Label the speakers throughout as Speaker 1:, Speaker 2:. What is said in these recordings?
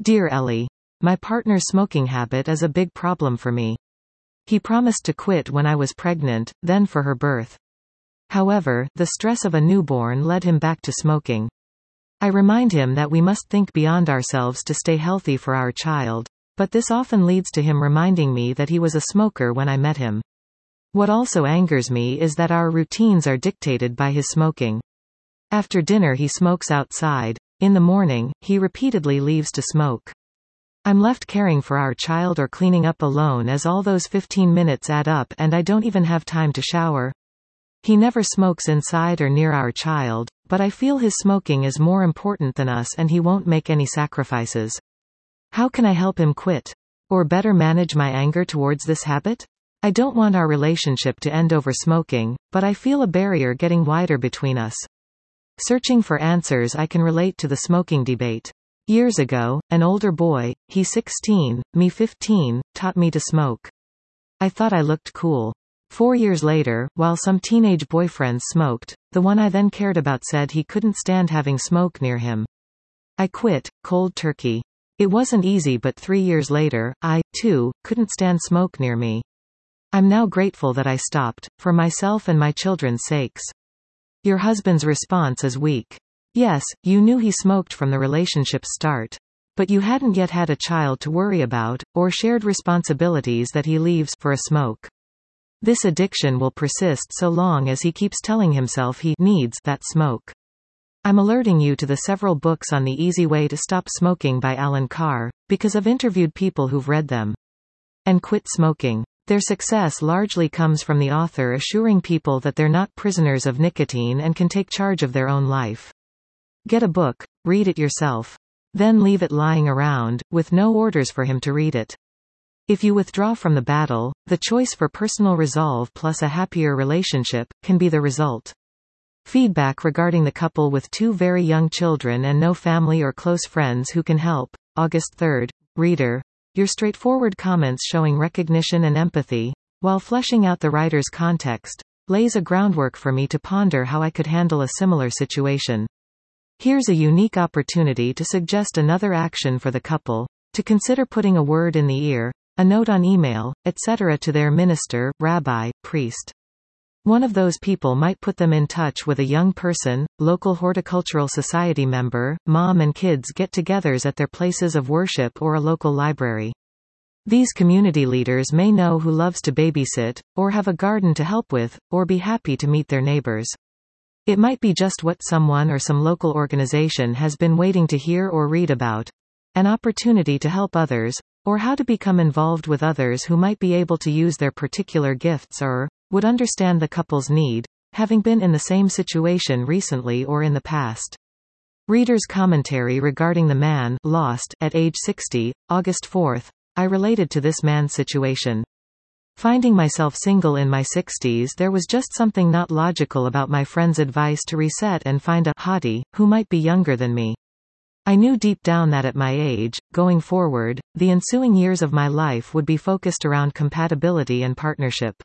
Speaker 1: Dear Ellie. My partner's smoking habit is a big problem for me. He promised to quit when I was pregnant, then for her birth. However, the stress of a newborn led him back to smoking. I remind him that we must think beyond ourselves to stay healthy for our child, but this often leads to him reminding me that he was a smoker when I met him. What also angers me is that our routines are dictated by his smoking. After dinner he smokes outside. In the morning, he repeatedly leaves to smoke. I'm left caring for our child or cleaning up alone as all those 15 minutes add up and I don't even have time to shower. He never smokes inside or near our child, but I feel his smoking is more important than us and he won't make any sacrifices. How can I help him quit? Or better manage my anger towards this habit? I don't want our relationship to end over smoking, but I feel a barrier getting wider between us. Searching for answers, I can relate to the smoking debate. Years ago, an older boy, he 16, me 15, taught me to smoke. I thought I looked cool. 4 years later, while some teenage boyfriends smoked, the one I then cared about said he couldn't stand having smoke near him. I quit, cold turkey. It wasn't easy, but 3 years later, I, too, couldn't stand smoke near me. I'm now grateful that I stopped, for myself and my children's sakes. Your husband's response is weak. Yes, you knew he smoked from the relationship's start. But you hadn't yet had a child to worry about, or shared responsibilities that he leaves for a smoke. This addiction will persist so long as he keeps telling himself he needs that smoke. I'm alerting you to the several books on the easy way to stop smoking by Alan Carr, because I've interviewed people who've read them and quit smoking. Their success largely comes from the author assuring people that they're not prisoners of nicotine and can take charge of their own life. Get a book, read it yourself. Then leave it lying around, with no orders for him to read it. If you withdraw from the battle, the choice for personal resolve plus a happier relationship can be the result. Feedback regarding the couple with 2 very young children and no family or close friends who can help. August 3rd. Reader. Your straightforward comments showing recognition and empathy, while fleshing out the writer's context, lays a groundwork for me to ponder how I could handle a similar situation. Here's a unique opportunity to suggest another action for the couple, to consider putting a word in the ear, a note on email, etc. to their minister, rabbi, priest. One of those people might put them in touch with a young person, local horticultural society member, mom and kids get-togethers at their places of worship or a local library. These community leaders may know who loves to babysit, or have a garden to help with, or be happy to meet their neighbors. It might be just what someone or some local organization has been waiting to hear or read about. An opportunity to help others, or how to become involved with others who might be able to use their particular gifts or would understand the couple's need, having been in the same situation recently or in the past. Reader's commentary regarding the man lost at age 60, August 4th. I related to this man's situation. Finding myself single in my 60s, there was just something not logical about my friend's advice to reset and find a hottie who might be younger than me. I knew deep down that at my age, going forward, the ensuing years of my life would be focused around compatibility and partnership.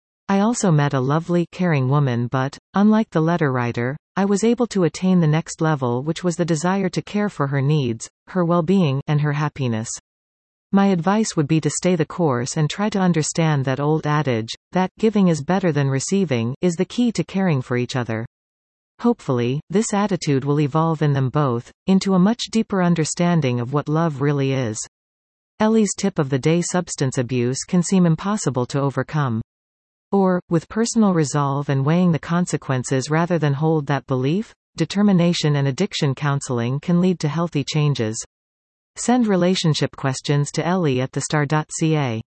Speaker 1: I also met a lovely, caring woman, but, unlike the letter writer, I was able to attain the next level, which was the desire to care for her needs, her well-being, and her happiness. My advice would be to stay the course and try to understand that old adage, that giving is better than receiving, is the key to caring for each other. Hopefully, this attitude will evolve in them both, into a much deeper understanding of what love really is. Ellie's tip of the day: substance abuse can seem impossible to overcome. Or, with personal resolve and weighing the consequences rather than hold that belief, determination and addiction counseling can lead to healthy changes. Send relationship questions to Ellie at thestar.ca.